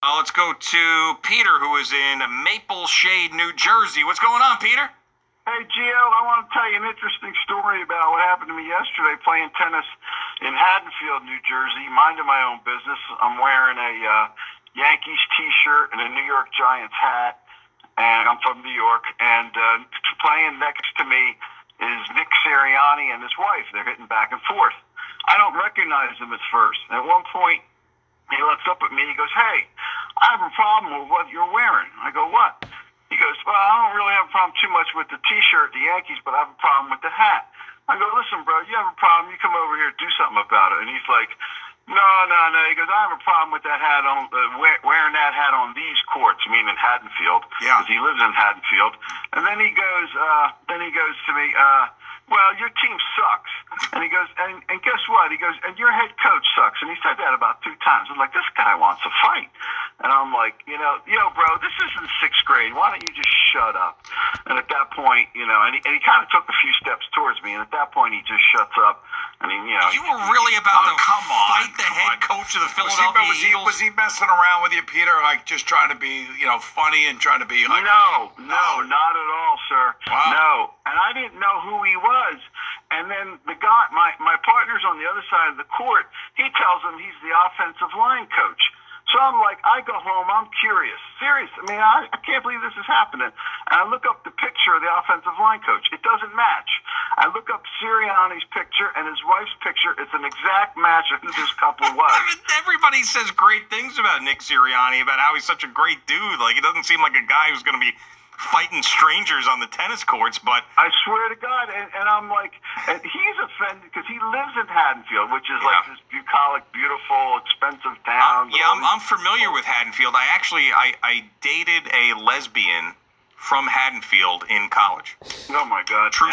Let's go to Peter, who is in Maple Shade, New Jersey. What's going on, Peter? Hey, Gio, I want to tell you an interesting story about what happened to me yesterday playing tennis in Haddonfield, New Jersey, minding my own business. I'm wearing a Yankees T-shirt and a New York Giants hat, and I'm from New York, and playing next to me is Nick Sirianni and his wife. They're hitting back and forth. I don't recognize them at first. At one point, he looks up at me, he goes, "Hey, I have a problem with what you're wearing." I go, "What?" He goes, "Well, I don't really have a problem too much with the T-shirt, the Yankees, but I have a problem with the hat." I go, "Listen, bro, you have a problem. You come over here and do something about it." And he's like, No. He goes, "I have a problem with that hat on wearing that hat on these courts," meaning Haddonfield, because he lives in Haddonfield. And then he goes to me, "Well, your team sucks." And he goes, and guess what? He goes, "And your head coach sucks." And he said that about 2 times. I was like, this guy wants a fight. And I'm like, yo, bro, this isn't 6th grade. Why don't you just shut up? And at that point, and he kind of took a few steps towards me. And at that point, he just shuts up. I mean, You were really about to fight the head coach of the Philadelphia Eagles? Was he messing around with you, Peter? Like just trying to be, funny and trying to be like... No, not at all, sir. Wow. No. And I didn't know who he was. And then the guy, my partner's on the other side of the court, he tells him he's the offensive line coach. So I'm like, I go home, I'm curious. Serious. I mean, I can't believe this is happening. And I look up the picture of the offensive line coach. It doesn't match. I look up Sirianni's picture and his wife's picture. It's an exact match of who this couple was. Everybody says great things about Nick Sirianni, about how he's such a great dude. Like, he doesn't seem like a guy who's going to be fighting strangers on the tennis courts, but... I swear to God, and I'm like, and he's offended because he lives in Haddonfield, which is like this bucolic, beautiful, expensive town. I'm familiar with Haddonfield. I dated a lesbian from Haddonfield in college. Oh, my God. True